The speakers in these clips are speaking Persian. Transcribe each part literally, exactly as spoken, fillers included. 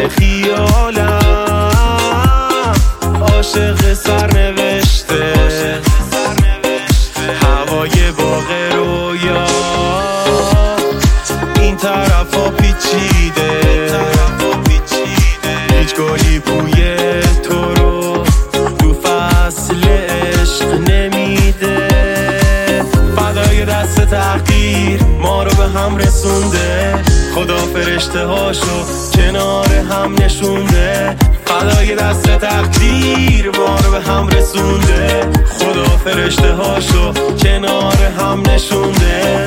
خیالم عاشق سرنوشته، هوای باغ رویا این طرفا پیچیده، هیچ گلی بوی تو رو تو فصل عشق نمیده. فدای دست تقدیر ما رو به هم رسونده، خدا فرشته هاشو کنار هم نشونده. فدای دست تقدیر ما رو به هم رسونده، خدا فرشته هاشو کنار هم نشونده.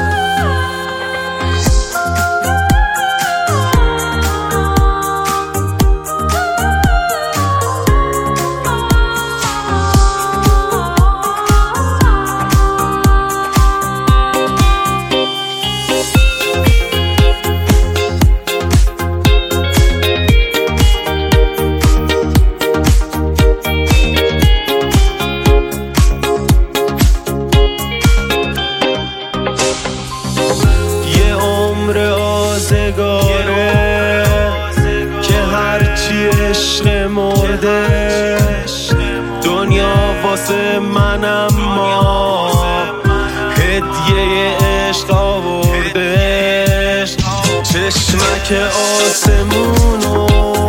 که هرچی عشق مرده دنیا واسه منم ما هدیه عشق آورده. چشمک آسمونو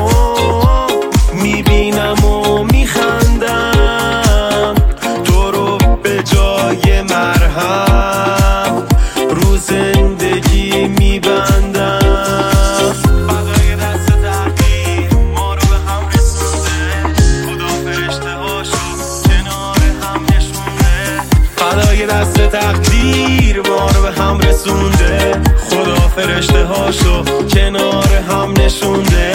میبینم و میخندم، تو رو به جای مرهم رو زندگی میبندم. فدای دست تقدیر ما رو به هم رسونده، خدا فرشته هاشو کنار هم نشونده.